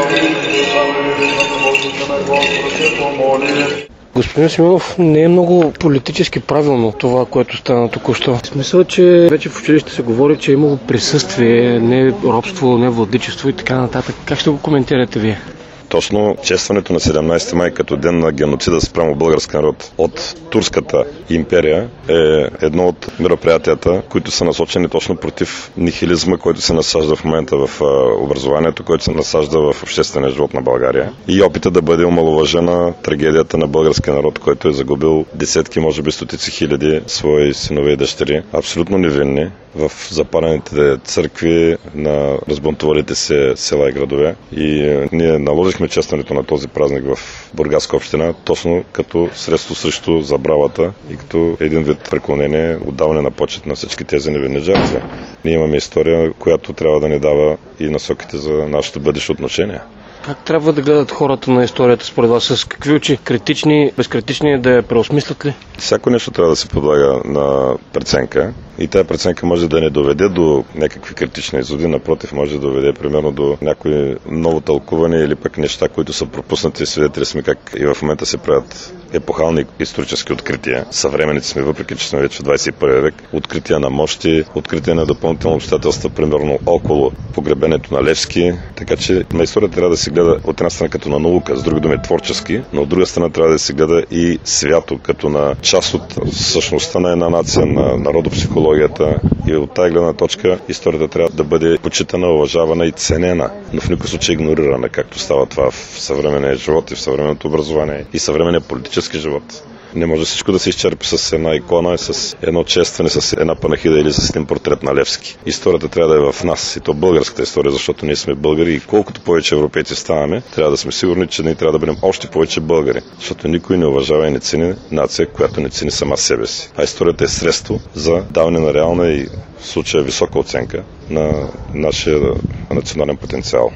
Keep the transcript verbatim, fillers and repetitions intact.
Господин Симеонов, не е много политически правилно това, което стана току-що. В смисъл, че вече в училище се говори, че е имало присъствие, не робство, не владичество и така нататък. Как ще го коментирате вие? Точно честването на седемнайсети май като ден на геноцида спрямо български народ от Турската империя е едно от мероприятията, които са насочени точно против нихилизма, който се насажда в момента в образованието, който се насажда в обществения живот на България. И опита да бъде омаловажена трагедията на българския народ, който е загубил десетки, може би стотици хиляди свои синове и дъщери, абсолютно невинни, в запалените църкви на разбунтувалите се села и градове. И ние наложихме честването на този празник в Бургаска община, точно като средство срещу забравата и като един вид преклонение, отдаване на почет на всички тези невинни жертви. Ние имаме история, която трябва да ни дава и насоките за нашето бъдеще отношение. Как трябва да гледат хората на историята според вас? С какви очи? Критични, безкритични, да я преосмислят ли? Всяко нещо трябва да се подлага на преценка и тази преценка може да не доведе до някакви критични изводи, напротив, може да доведе примерно до някои ново тълкуване или пък неща, които са пропуснати. Свидетели сме как и в момента се правят епохални исторически открития. Съвременните сме, въпреки че сме вече в двайсет и първи век, открития на мощи, открития на допълнителни обстоятелства, примерно около погребението на Левски. Така че на историята трябва да се гледа от една страна като на наука, с други думи творчески, но от друга страна трябва да се гледа и свято, като на част от същността на една нация, на народопсихологията. И от тази гледна точка историята трябва да бъде почитана, уважавана и ценена, но в никакъв случай игнорирана, както става това в съвременния живот и в съвременното образование и съвременния политически живот. Не може всичко да се изчерпи с една икона, с едно честване, с една панахида или с един портрет на Левски. Историята трябва да е в нас, и то българската история, защото ние сме българи и колкото повече европейци ставаме, трябва да сме сигурни, че ние трябва да бъдем още повече българи, защото никой не уважава и не цени нация, която не цени сама себе си. А историята е средство за даване на реална и в случая висока оценка на нашия национален потенциал.